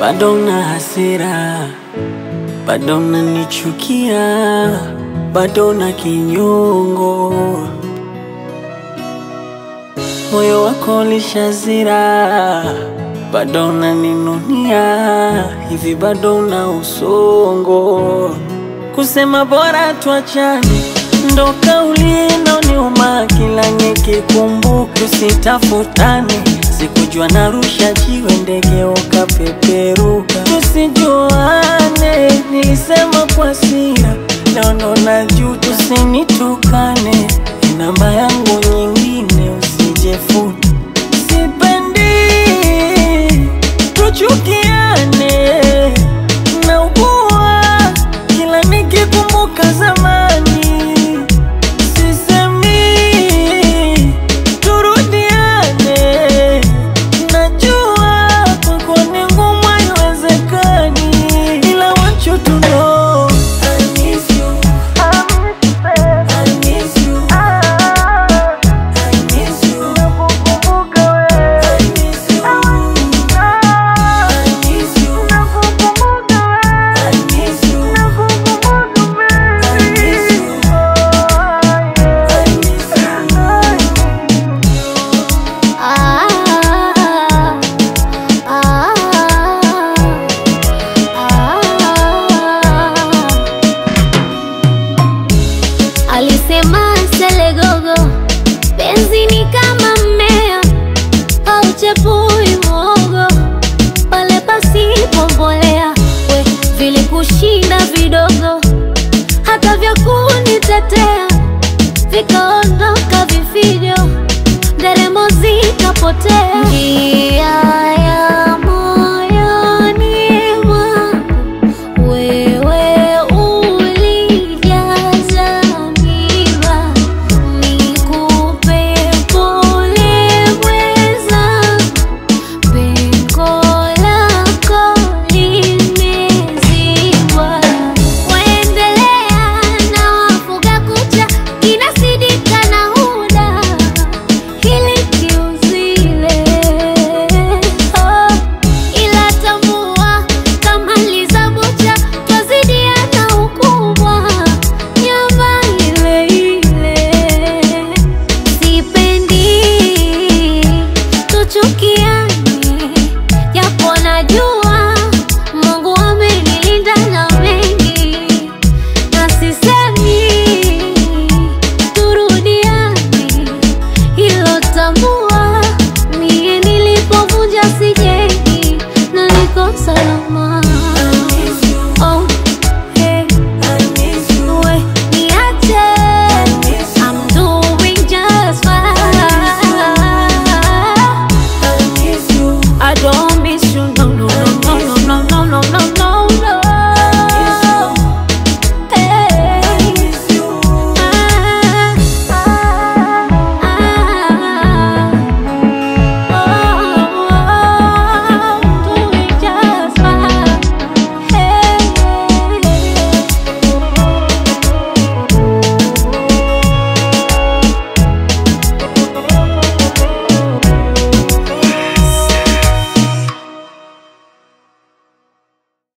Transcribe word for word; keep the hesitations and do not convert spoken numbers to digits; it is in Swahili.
bado na hasira, bado na nichukia, bado na kinyongo. Moyo wako lishazira, bado na ninunia, hivi bado na usongo. Kusema bora tuachane, ndo kauli inaoniuma kila nikikumbuka. Tusitafutane, sikujua narusha jiwe ndege ukapeperuka. Tusijuane, nilisema kwa sira, leo ndo najuta. Usinitukane, namba yangu nyingine usijefute. Sipendi tuchukiane, naugua kila nikikumbuka zamani. Sisemi turudiane, najua kwako ni ngumu haiwezekani, ila want you to know I miss you, I miss you, I miss you, nakukumbuka wewe, I miss you, I miss you, nakukumbuka wewe, I miss you, nakukumbuka wewe, I miss you, I miss you. Ah, ah, ah. Alisema Selegogo, penzi ni kama mmea hauchepui mwogo pale pasipo mbolea. We vilikushinda vidogo, hata vya kunitetea vikaondoka vifijo, nderemo zikapotea.